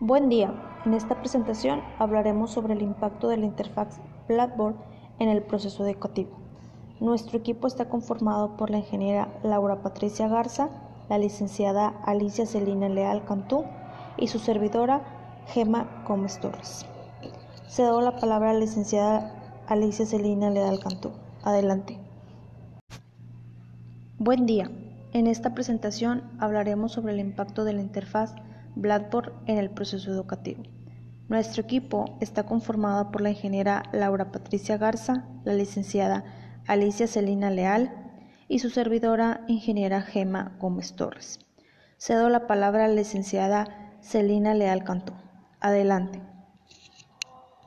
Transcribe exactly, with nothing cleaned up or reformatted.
Buen día. En esta presentación hablaremos sobre el impacto de la interfaz Blackboard en el proceso educativo. Nuestro equipo está conformado por la ingeniera Laura Patricia Garza, la licenciada Alicia Celina Leal Cantú y su servidora Gema Gómez Torres. Cedo la palabra a la licenciada Alicia Celina Leal Cantú. Adelante. Buen día. En esta presentación hablaremos sobre el impacto de la interfaz Blackboard en el proceso educativo. Nuestro equipo está conformado por la ingeniera Laura Patricia Garza, la licenciada Alicia Celina Leal y su servidora ingeniera Gema Gómez Torres. Cedo la palabra a la licenciada Celina Leal Cantú. Adelante.